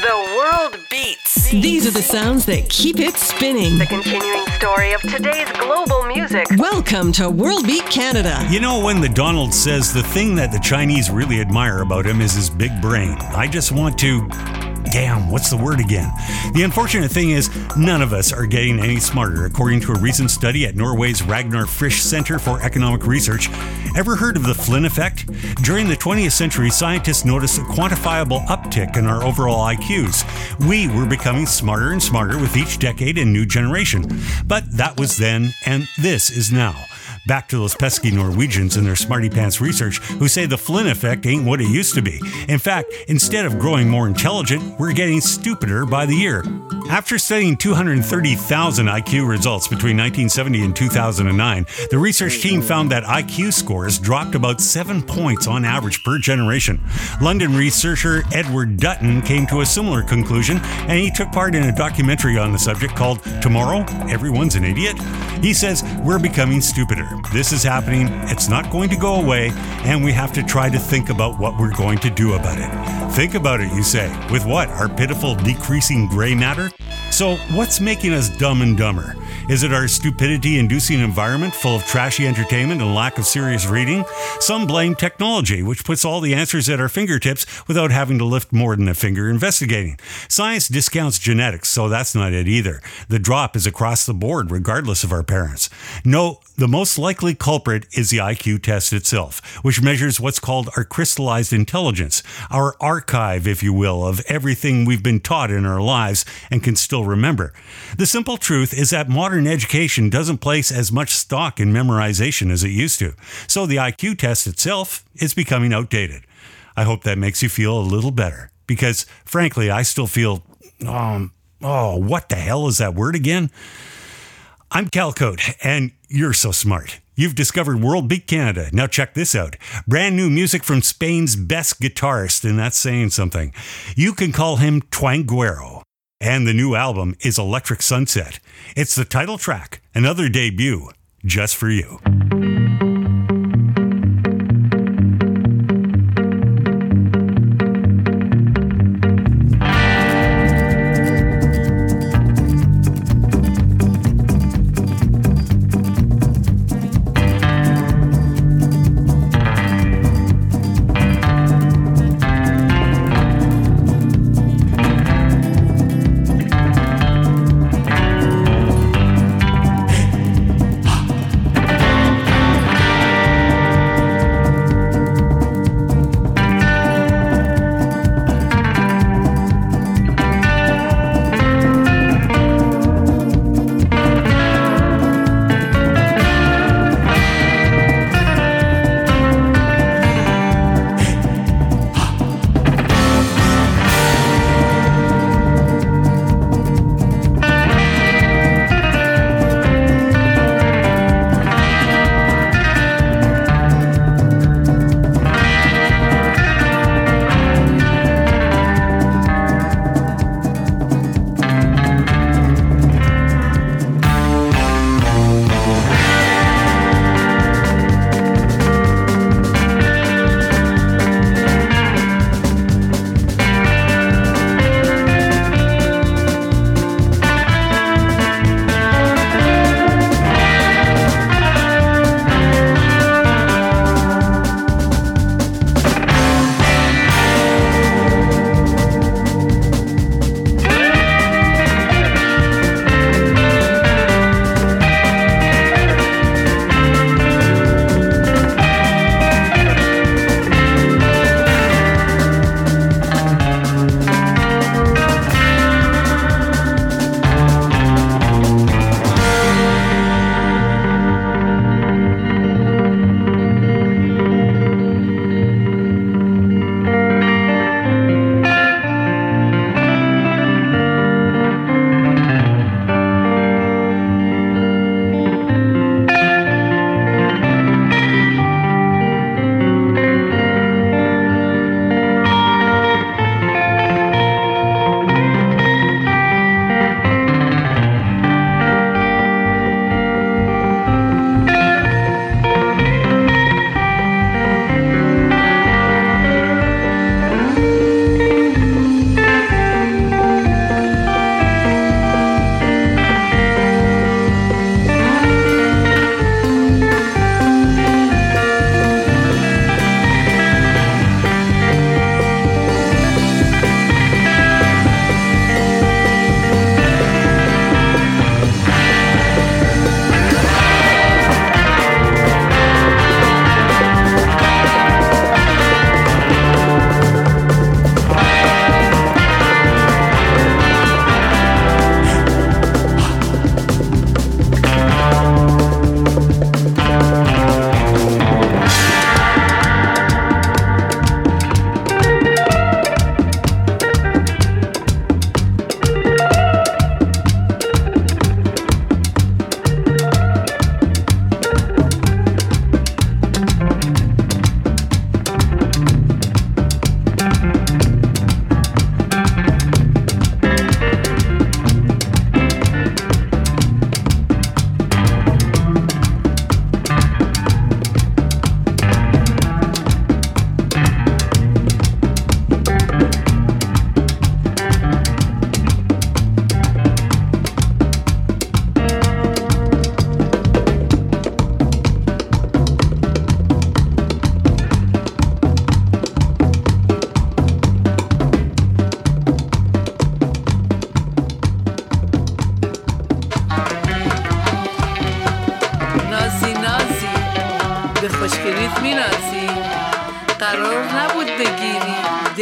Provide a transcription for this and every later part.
The world beats. These are the sounds that keep it spinning. The continuing story of today's global music. Welcome to World Beat Canada. You know, when the Donald says the thing that the Chinese really admire about him is his big brain, I just want to... Damn, what's the word again? The unfortunate thing is, none of us are getting any smarter, according to a recent study at Norway's Ragnar Frisch Center for Economic Research. Ever heard of the Flynn effect? During the 20th century, scientists noticed a quantifiable uptick in our overall IQs. We were becoming smarter and smarter with each decade and new generation. But that was then, and this is now. Back to those pesky Norwegians and their smarty pants research who say the Flynn effect ain't what it used to be. In fact, instead of growing more intelligent, we're getting stupider by the year. After studying 230,000 IQ results between 1970 and 2009, the research team found that IQ scores dropped about 7 points on average per generation. London researcher Edward Dutton came to a similar conclusion, and he took part in a documentary on the subject called Tomorrow, Everyone's an Idiot. He says, we're becoming stupider. This is happening, it's not going to go away, and we have to try to think about what we're going to do about it. Think about it, you say. With what? Our pitiful decreasing gray matter? So what's making us dumb and dumber? Is it our stupidity-inducing environment full of trashy entertainment and lack of serious reading? Some blame technology, which puts all the answers at our fingertips without having to lift more than a finger investigating. Science discounts genetics, so that's not it either. The drop is across the board, regardless of our parents. No, the most likely culprit is the IQ test itself, which measures what's called our crystallized intelligence, our archive, if you will, of everything we've been taught in our lives and can still remember. The simple truth is that modern education doesn't place as much stock in memorization as it used to, so the IQ test itself is becoming outdated. I hope that makes you feel a little better, because frankly, I still feel, what the hell is that word again? I'm Cal Cote, and you're so smart. You've discovered World Beat Canada. Now check this out. Brand new music from Spain's best guitarist, and that's saying something. You can call him Twanguero. And the new album is Electric Sunset. It's the title track, another debut, just for you.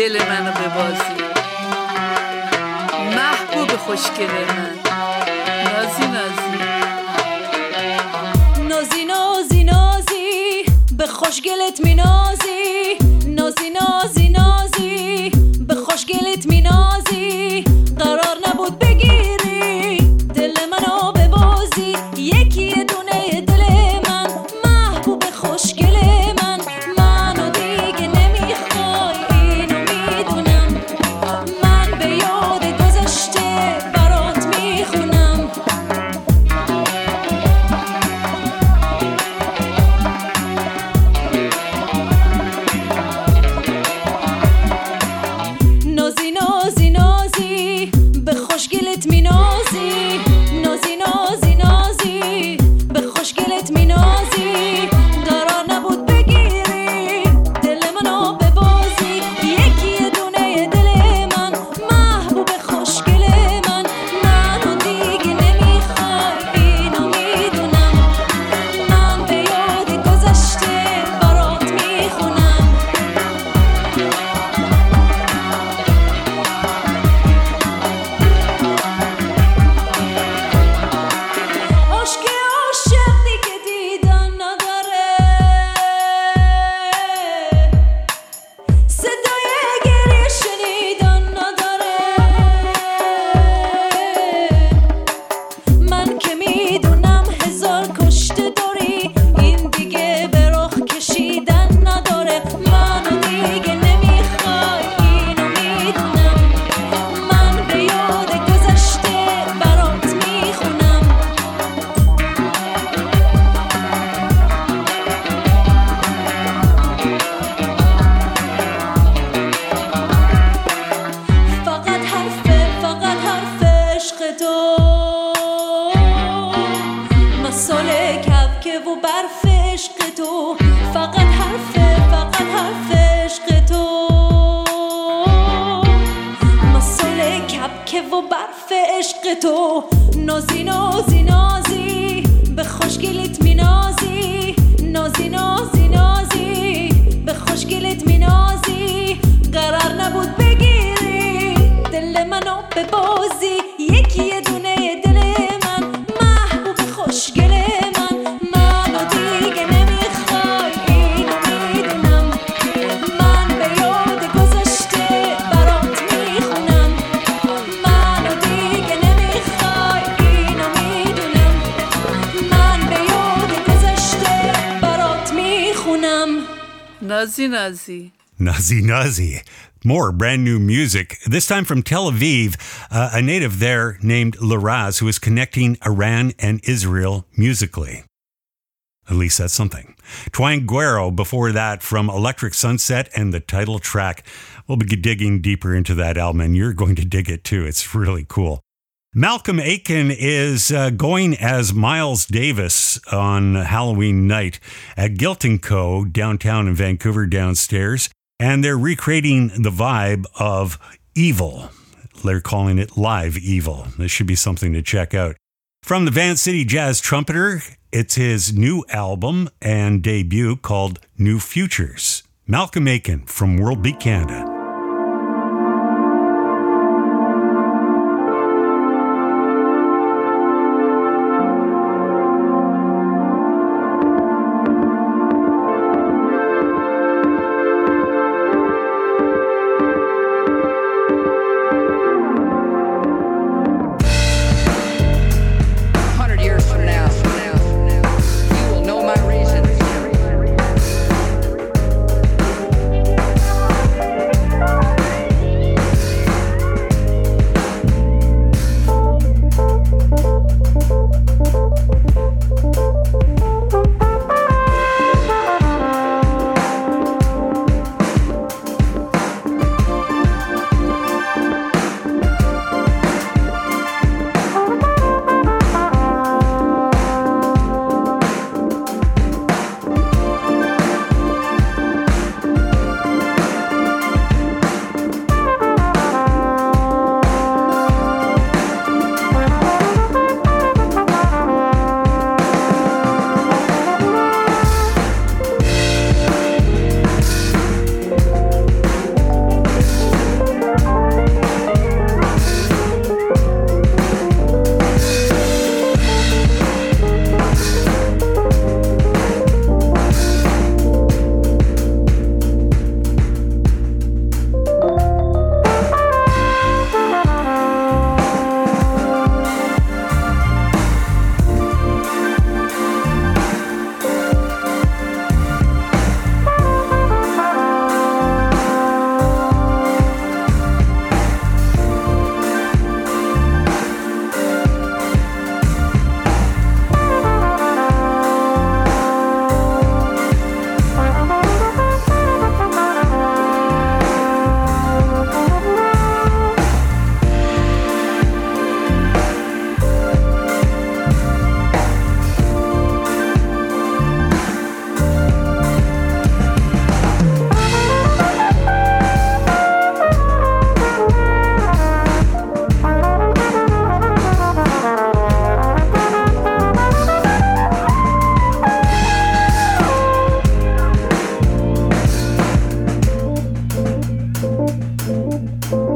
دل منو ببازی، محبوب خوشگل من، نازی نازی نازی نازی نازی به خوشگلت می نازی، نازی نازی نازی به خوشگلت می نازی، قرار نبود بگیری دل منو ببازی، یکی دونه دل من محبوب خوشگل من، منو دیگه نمیخوای اینو میدونم، من به یاد گذشته برات میخونم. نازی نازی نازی به خوشگلت می نازی، نازی نازی نازی به خوشگلت می نازی، قرار نبود بگیری دل منو ببازی، یکی دونه دل من محبوب خوشگل من، منو دیگه نمیخوای اینو میدونم، من به یاد گذشته برات میخونم. عشق عاشق دیگه دیدن نداره، صدای گریه شنیدن نداره، من که میدونم هزار کشته داری، این دیگه به رخ کشیدن نداره، منو دیگه نمیخوای اینو میدونم، من به یاد گذشته برات میخونم. فقط حرف عشق تو، مسئله کبکه و برف عشق تو، فقط حرف عشق تو، مسئله کبکه و برف عشق تو، نازی نازی نازی به خوشگلت می نازی، نازی نازی نازی به خوشگلت می نازی، قرار نبود بگیری دل منو ببازی، یکی دونه دل من محبوب خوشگل من، منو دیگه نمیخوای اینو میدونم، من به یاد گذشته برات میخونم، منو دیگه نمیخوای اینو میدونم، من به یاد گذشته برات میخونم. نازی نازی Nazi Nazi. More brand new music, this time from Tel Aviv, a native there named Laraz, who is connecting Iran and Israel musically. At least that's something. Twang Guero before that from Electric Sunset and the title track. We'll be digging deeper into that album, and you're going to dig it too. It's really cool. Malcolm Aiken is going as Miles Davis on Halloween night at Gilt & Co. downtown in Vancouver downstairs. And they're recreating the vibe of Evil. They're calling it Live Evil. This should be something to check out. From the Van City Jazz trumpeter, it's his new album and debut called New Futures. Malcolm Aiken from World Beat Canada.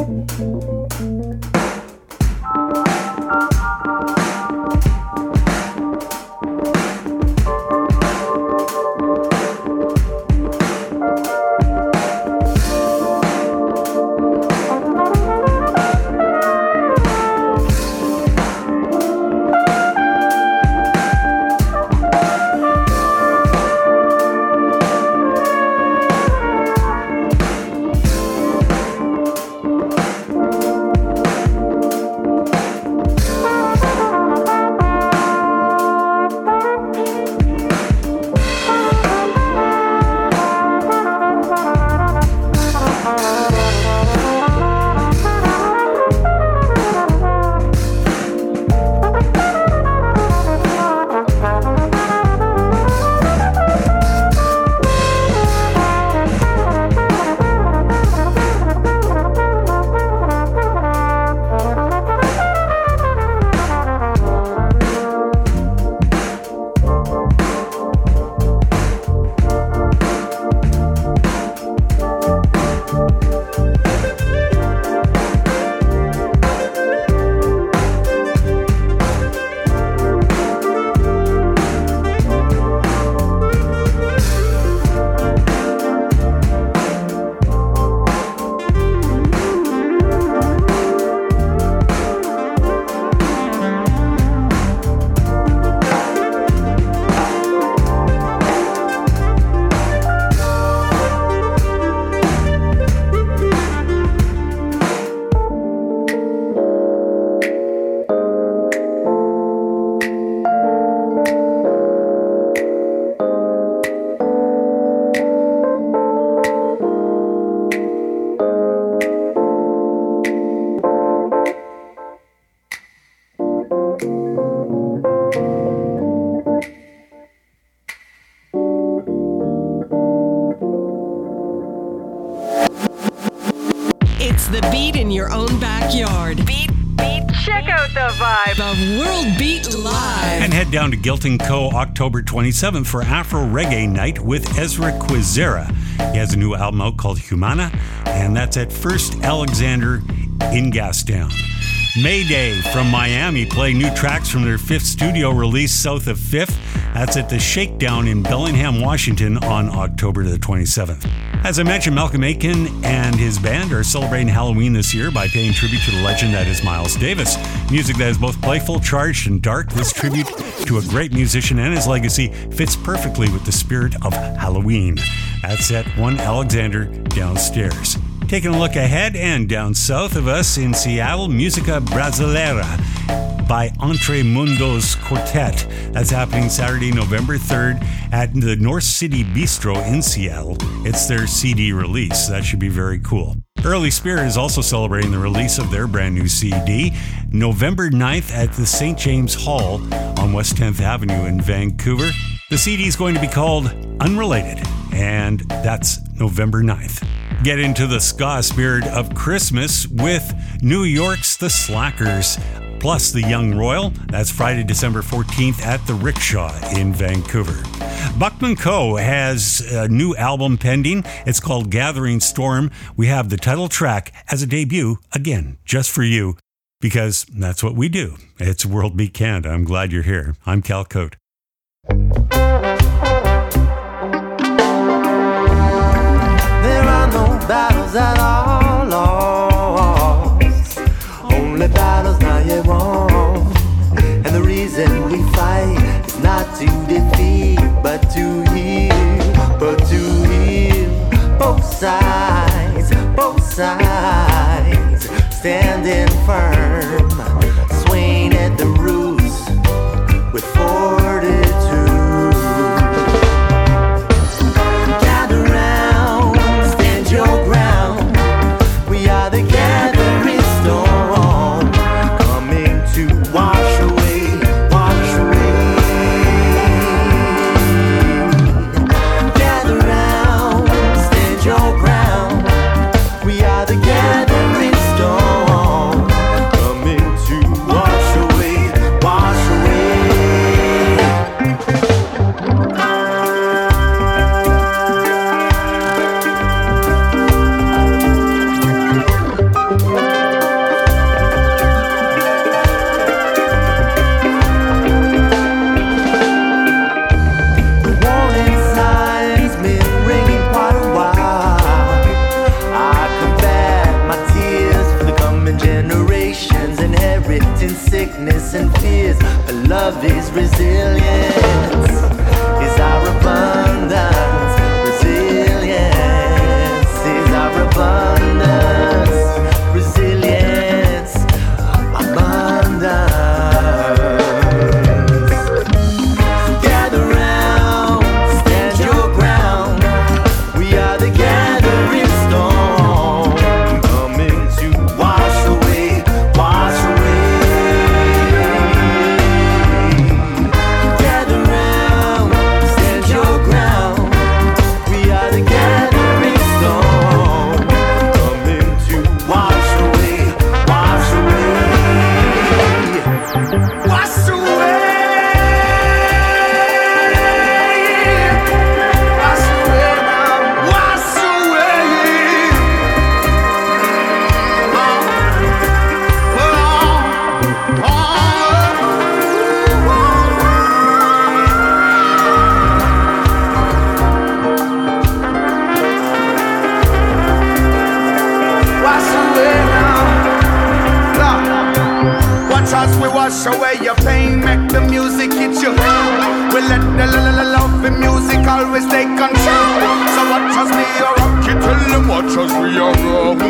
It's the beat in your own backyard. Beat. Check out the vibe. The World Beat Live. And head down to Gilton Co. October 27th for Afro Reggae Night with Ezra Quizera. He has a new album out called Humana, and that's at First Alexander in Gastown. Mayday from Miami play new tracks from their 5th studio release, South of 5th. That's at the Shakedown in Bellingham, Washington on October the 27th. As I mentioned, Malcolm Aiken and his band are celebrating Halloween this year by paying tribute to the legend that is Miles Davis. Music that is both playful, charged, and dark. This tribute to a great musician and his legacy fits perfectly with the spirit of Halloween. That's at 1 Alexander downstairs. Taking a look ahead and down south of us in Seattle, Musica Brasileira by Entre Mundos Quartet. That's happening Saturday, November 3rd at the North City Bistro in Seattle. It's their CD release. That should be very cool. Early Spirit is also celebrating the release of their brand new CD, November 9th at the St. James Hall on West 10th Avenue in Vancouver. The CD is going to be called Unrelated, and that's November 9th. Get into the ska spirit of Christmas with New York's The Slackers, plus the Young Royal. That's Friday, December 14th at the Rickshaw in Vancouver. Buckman Co. has a new album pending. It's called Gathering Storm. We have the title track as a debut, again, just for you, because that's what we do. It's World Beat Canada. I'm glad you're here. I'm Cal Cote. There are no battles at all lost, only battles now yet won. And the reason we fight is not to defeat, but to heal, both sides, standing firm, swaying at the roots with fortitude. Gather round, stand your ground. We are the gathering storm, coming to wash away. Gather round, stand your ground. We are the gathering storm, coming to wash away. weakness and fears, but love is resilience, is our abundance. Resilience is our abundance. Resilience, abundance. So gather round, stand your ground. We are the gathering storm, coming to wash away, wash away. Gather round, stand your ground. We are the gathering storm, coming to wash away, wash away, wash away, wash away, wash away now. Watch as we wash away your pain, make the music hit you. We let the love in music always take control. So watch as we are rock it, tell them watch as we are rock.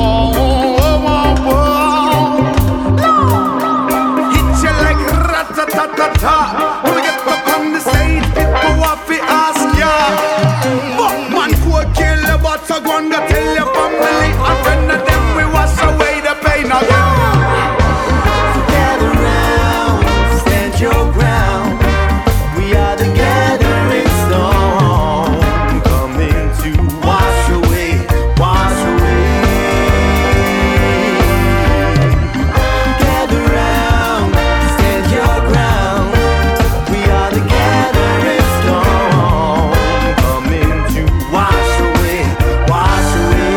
Hit you like rat-a-ta-ta-ta. When we get up on the stage, people want to ask ya. But man, go kill the butter, go and tell your family. And friend of them, we wash away the pain again. Gather round, stand your ground. We are the gathering storm, coming to wash away, wash away. Gather round, stand your ground. We are the gathering storm, coming to wash away, wash away.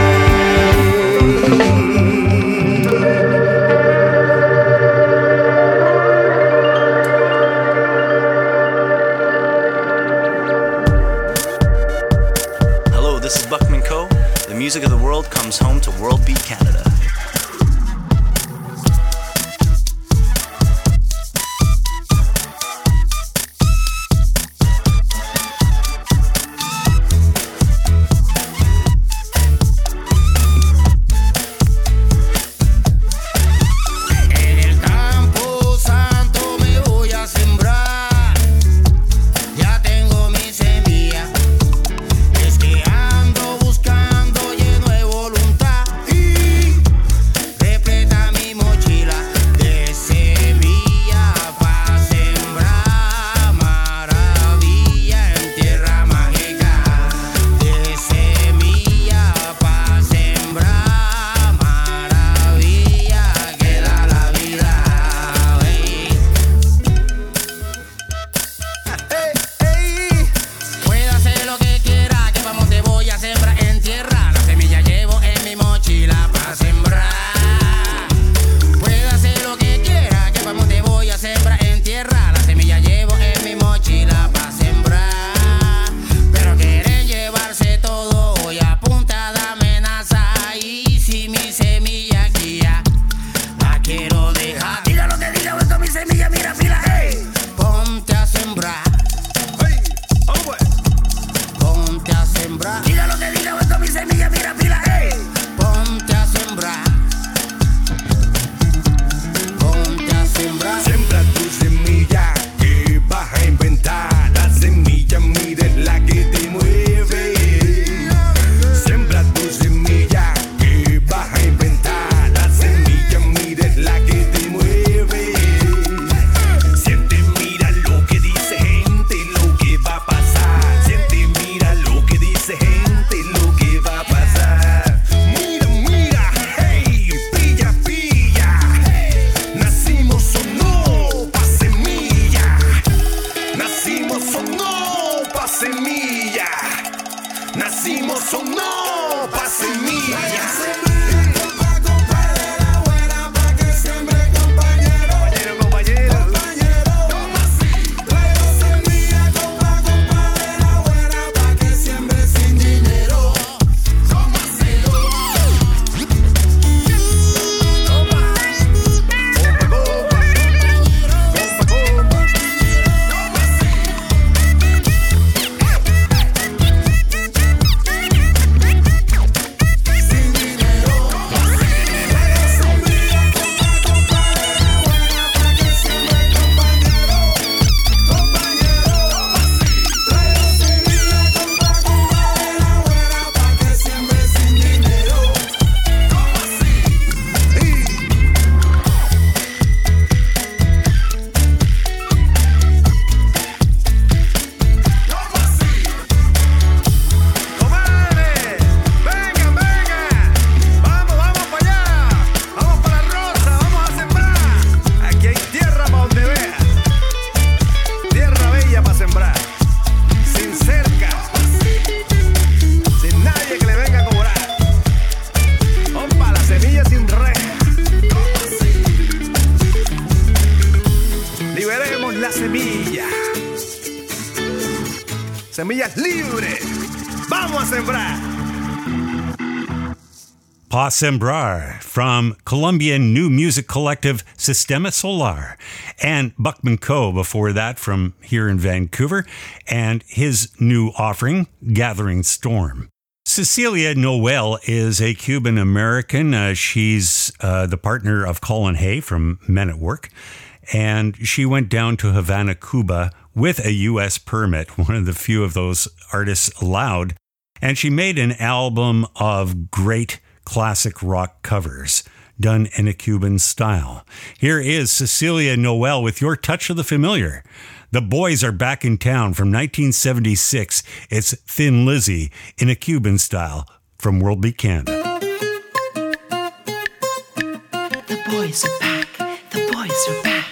Hello, this is Buckman Co. The music of the world comes home to World Beat Canada. En el campo santo me voy a sembrar. Ya tengo mi semilla. Es que ando buscando lleno de voluntad. Y Semillas libres. Vamos a sembrar. Pa Sembrar from Colombian new music collective Sistema Solar, and Buckman Coe before that from here in Vancouver, and his new offering, Gathering Storm. Cecilia Noel is a Cuban-American. She's the partner of Colin Hay from Men at Work, and she went down to Havana, Cuba with a U.S. permit, one of the few of those artists allowed, and she made an album of great classic rock covers done in a Cuban style. Here is Cecilia Noel with Your Touch of the Familiar. The Boys Are Back in Town from 1976. It's Thin Lizzy in a Cuban style from World Beat Canada. The boys are back. The boys are back.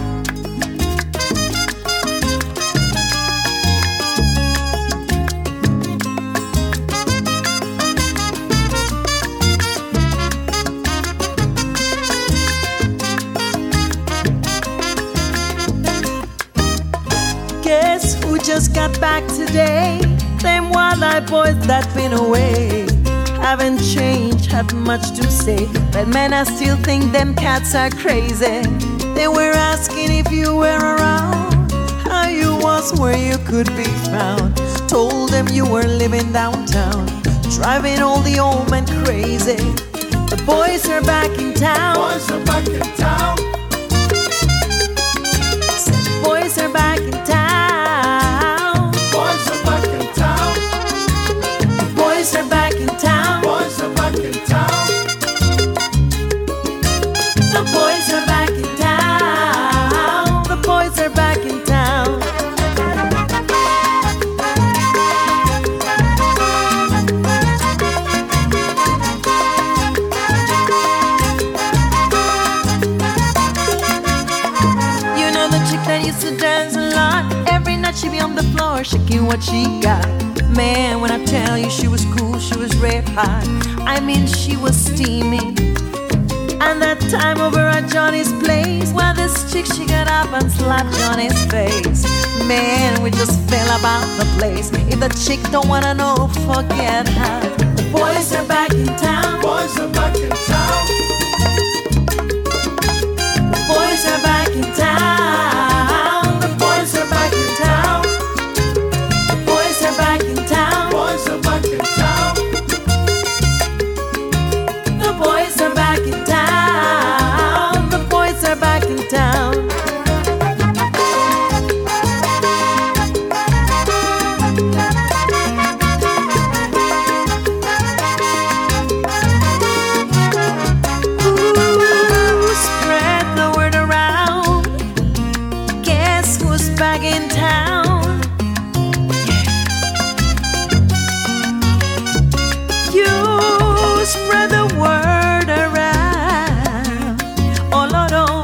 Guess who just got back today? Them wild-eyed boys that been away haven't changed, have much to say, but man, I still think them cats are crazy. They were asking if you were around, how you was, where you could be found. Told them you were living downtown, driving all the old men crazy. The boys are back in town. Boys are back in town. Said the boys are back in town. Boys are back in town. The boys are back in town. Boys are back in town. The boys are back in town. The boys are back in town. You know the chick that used to dance a lot. Every night she be on the floor shaking what she got. Man, when I tell you she was cool, she was red hot. I mean, she was steaming. And that time over at Johnny's place, well, this chick, she got up and slapped Johnny's face. Man, we just fell about the place. If the chick don't wanna know, forget her. The boys are back in town. Boys are back in town. The boys are back in town. The boys are back in town. The boys are back in town. Boys are back in town. The boys are back in town. The boys are back in town. Ooh, spread the word around. Guess who's back in town? You spread the word around. Oh, Lord, oh.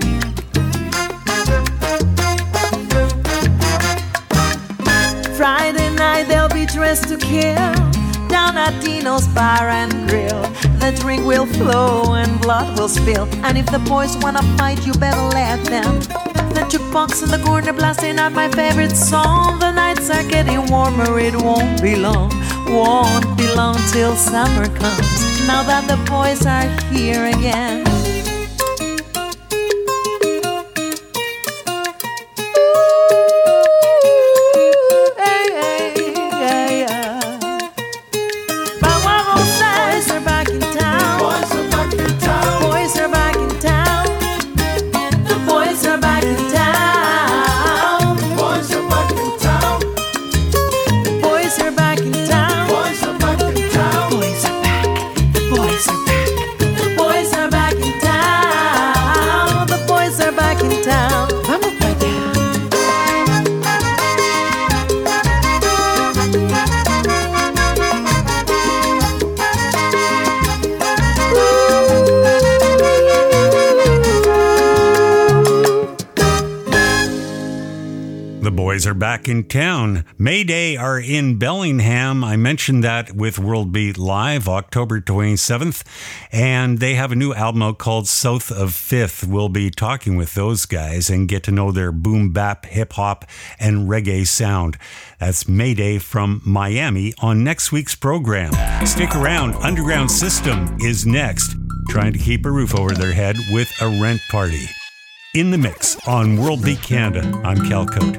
Friday night they'll be dressed to kill down at Dino's Bar and Grill. The drink will flow and blood will spill. And if the boys wanna fight, you better let them. The jukebox in the corner blasting out my favorite song. The nights are getting warmer, it won't be long. Won't be long till summer comes. Now that the boys are here again. Boys are back in town. Boys are back in town. Boys are back in town. The boys are back in town. Boys are back in town. Boys are back in town. Boys are back in town. Boys are back. The boys are back. The boys are back in town. Boys are back in town. Mayday are in Bellingham. I mentioned that with World Beat Live, October 27th. And they have a new album out called South of 5th. We'll be talking with those guys and get to know their boom bap, hip hop, and reggae sound. That's Mayday from Miami on next week's program. Stick around. Underground System is next, trying to keep a roof over their head with a rent party. In the mix on World Beat Canada, I'm Cal Cote.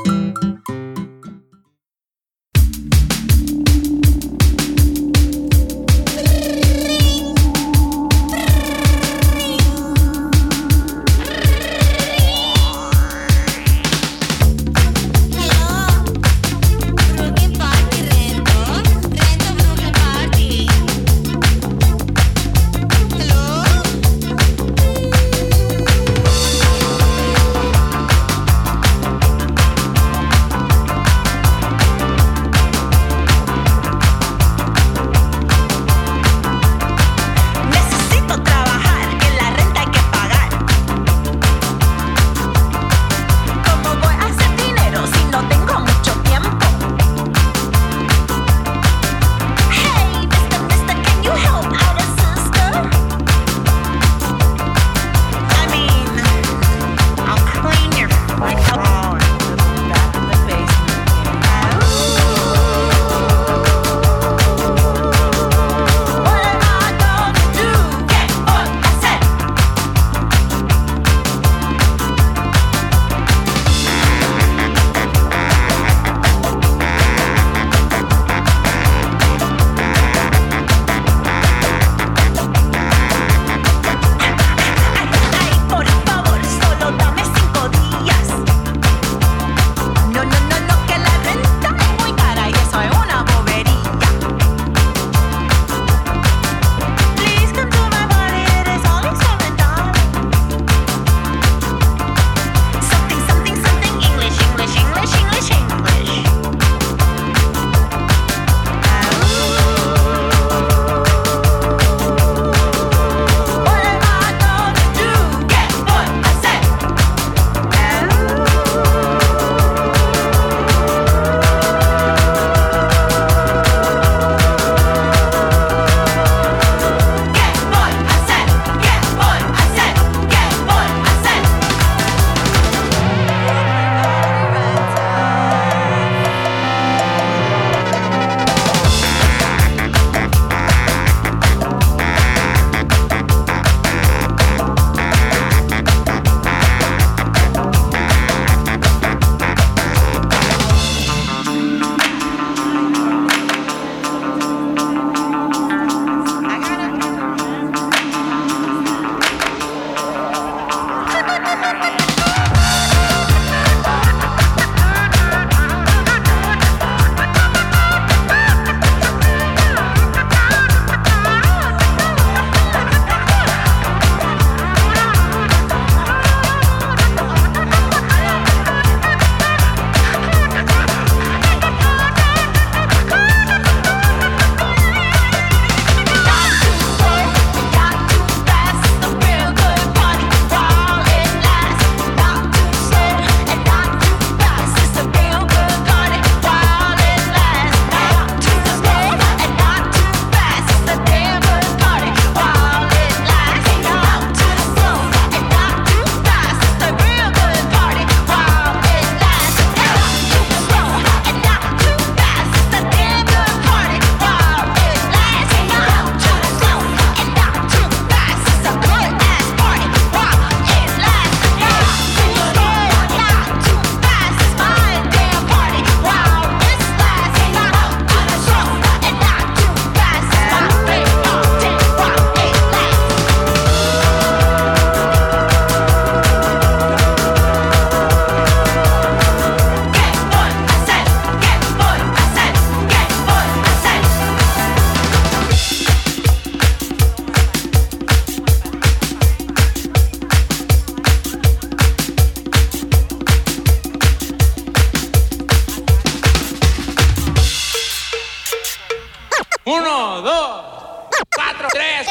Uno, dos, cuatro, tres.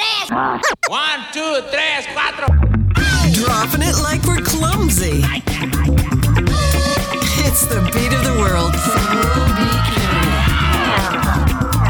1, 2, 3, 4. Dropping it like we're clumsy. It's the beat of the world from World Beat Canada.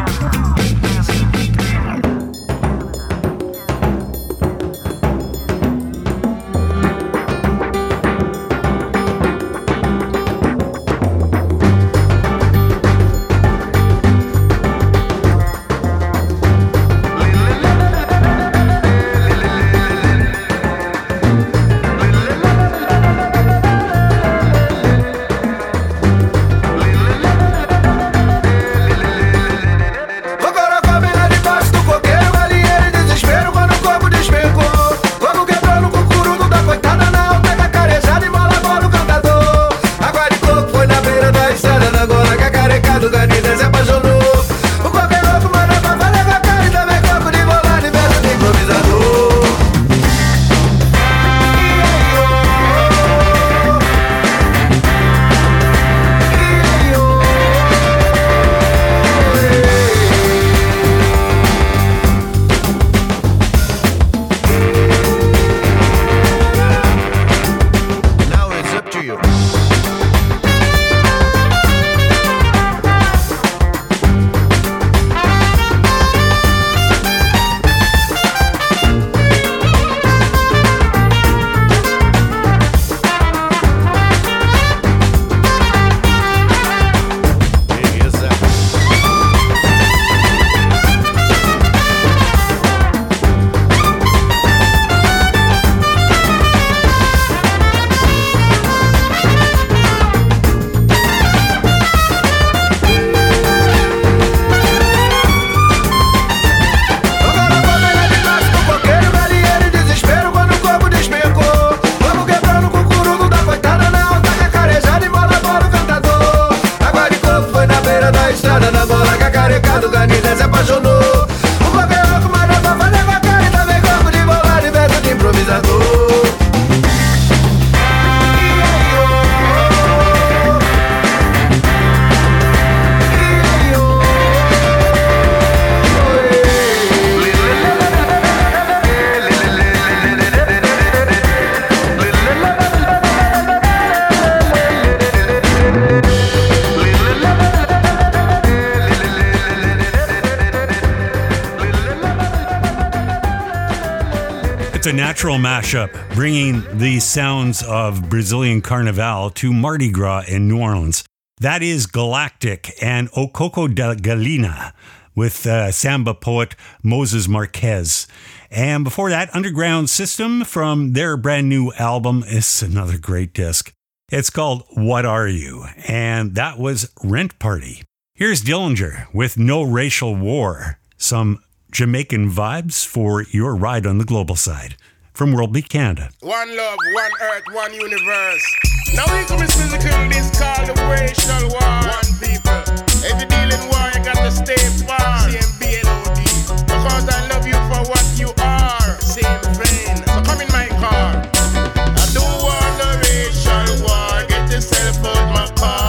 It's a natural mashup, bringing the sounds of Brazilian Carnival to Mardi Gras in New Orleans. That is Galactic and O Coco da Galinha with samba poet Moses Marquez. And before that, Underground System from their brand new album. It's another great disc. It's called What Are You? And that was Rent Party. Here's Dillinger with No Racial War. Some Jamaican vibes for your ride on the global side. From World Beat Canada. One love, one earth, one universe. Now we come in physical, this called the racial war. One people. If you deal in war, you got to stay far. CMBLOD. Because I love you for what you are. Same vein. So come in my car. I don't want no racial war. Get yourself out my car.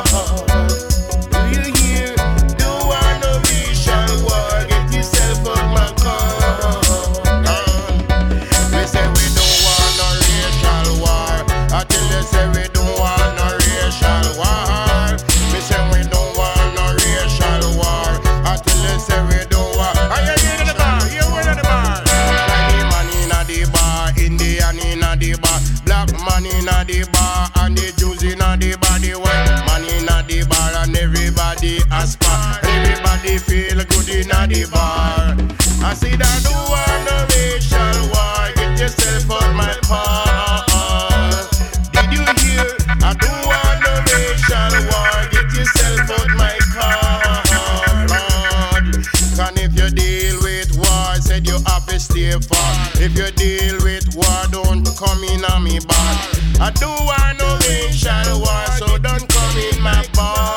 Everybody feel good in the bar. I see that do want no racial war. Get yourself out my car. Did you hear? I do want no racial war. Get yourself out my car, Lord. And if you deal with war, said you have to stay far. If you deal with war, don't come in on me bar. I do want no racial war, so don't come in my bar.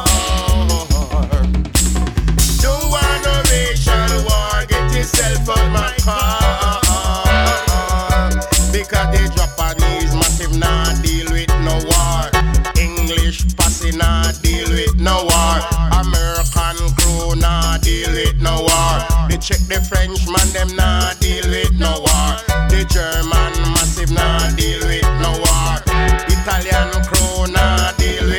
Yourself on my car. Because the Japanese massive nah deal with no war. English posse nah deal with no war. American crew nah deal with no war. The Czech, the Frenchman them nah deal with no war. The German massive nah deal with no war. Italian crew nah deal with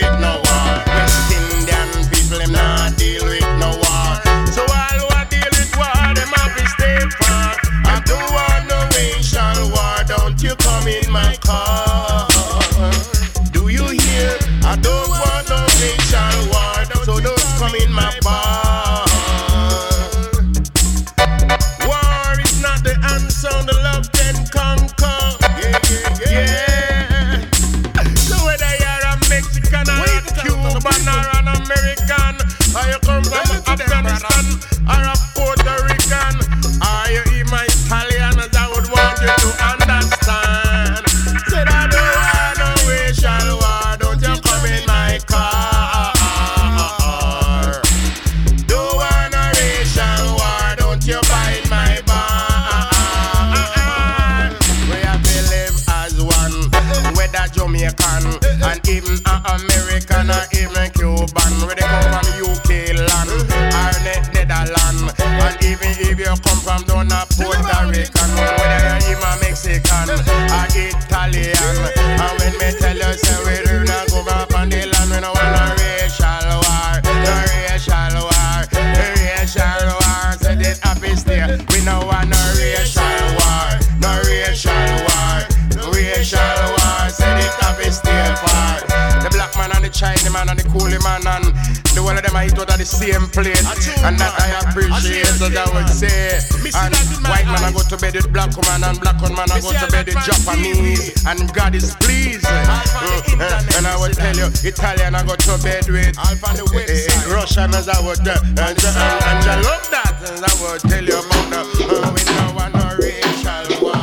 Puerto Rican, whether you're a Mexican or Italian. And when me tell you, say we do not go back on the land, we don't want no racial war, no racial war, no racial war. Said it happy stay, we don't want no racial war, no racial war, no racial war. Said it happy stay far. The black man and the Chinese man and the coolie man and the one of them I eat out of the same plate, and that I appreciate, so that I would say. And white man I go to bed with black woman, and black man I go to bed with Japanese, and God is pleased. And I would tell you, Italian I go to bed with Russian as I would, and I love that, and I would tell you about the we don't want no racial war.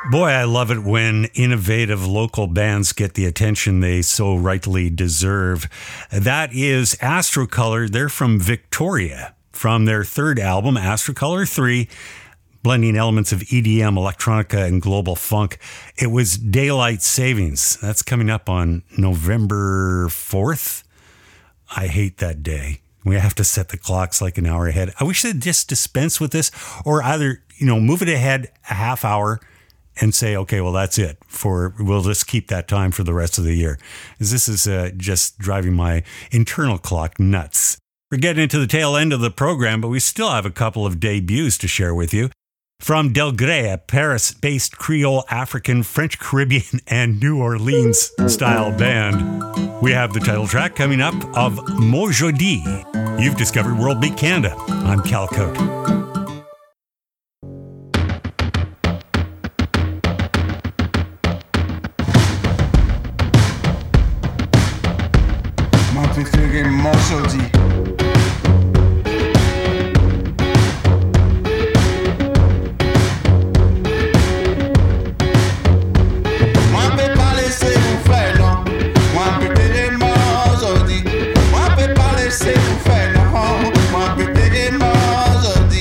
Boy, I love it when innovative local bands get the attention they so rightly deserve. That is Astrocolor. They're from Victoria, from their third album, Astrocolor 3, blending elements of EDM, electronica, and global funk. It was Daylight Savings. That's coming up on November 4th. I hate that day. We have to set the clocks like an hour ahead. I wish they'd just dispense with this, or either, move it ahead a half hour and say, okay, well, that's it. We'll just keep that time for the rest of the year. This is just driving my internal clock nuts. We're getting into the tail end of the program, but we still have a couple of debuts to share with you. From Del Grey, a Paris-based Creole, African, French, Caribbean, and New Orleans-style band, we have the title track coming up of Mojodi. You've discovered World Beat Canada. I'm Cal Cote. C'est un fait, non, moi, peut-être, moi,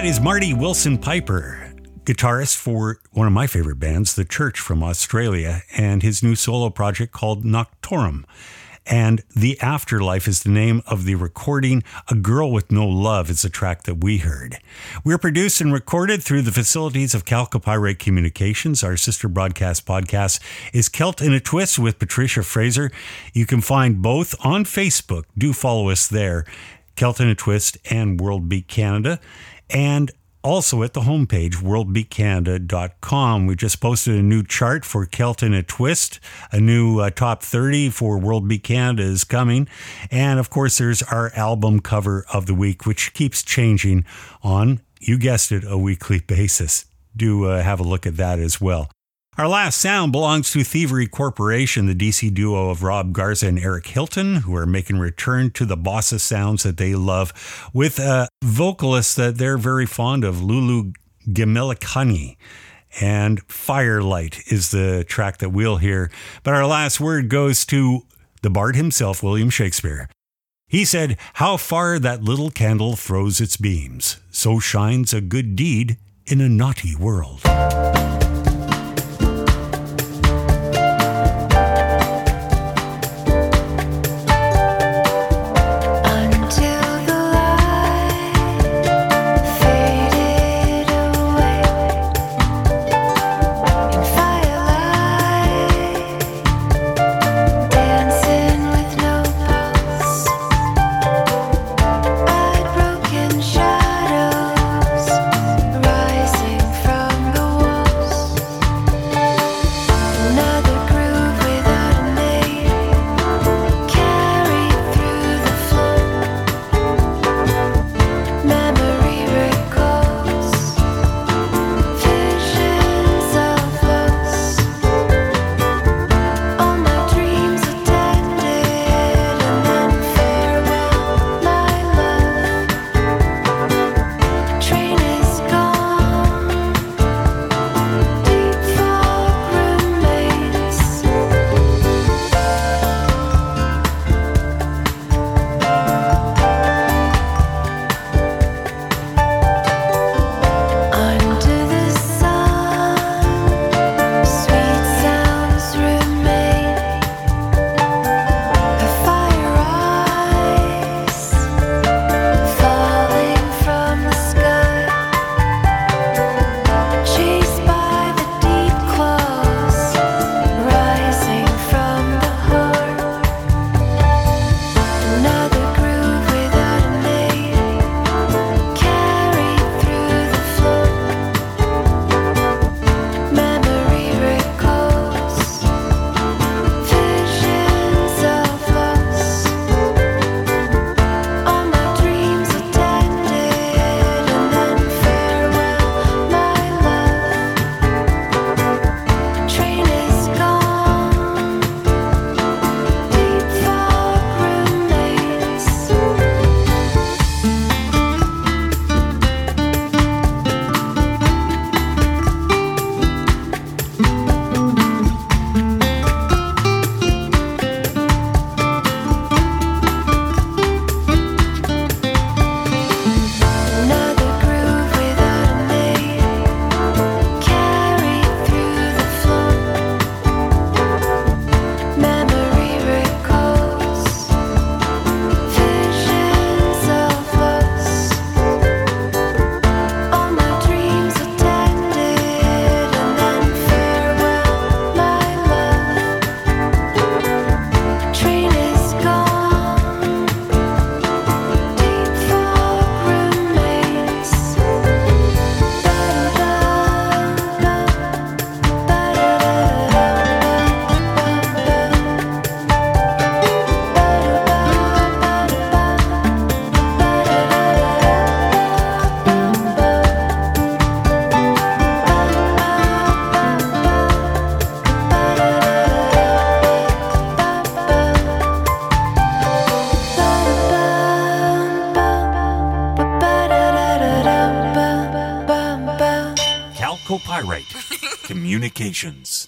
is Marty Wilson Piper, guitarist for one of my favorite bands, The Church from Australia, and his new solo project called Noctorum. And The Afterlife is the name of the recording. A Girl with No Love is the track that we heard. We're produced and recorded through the facilities of Calcopyrite Communications. Our sister broadcast podcast is Celt in a Twist with Patricia Fraser. You can find both on Facebook. Do follow us there, Celt in a Twist and World Beat Canada. And also at the homepage, worldbeatcanada.com. We just posted a new chart for Celt in a Twist. A new top 30 for World Beat Canada is coming. And of course, there's our album cover of the week, which keeps changing on, you guessed it, a weekly basis. Do have a look at that as well. Our last sound belongs to Thievery Corporation, the DC duo of Rob Garza and Eric Hilton, who are making a return to the bossa sounds that they love with a vocalist that they're very fond of, Lulu Gimilikani. And Firelight is the track that we'll hear. But our last word goes to the bard himself, William Shakespeare. He said, "How far that little candle throws its beams, so shines a good deed in a naughty world." Calcopyrite Communications.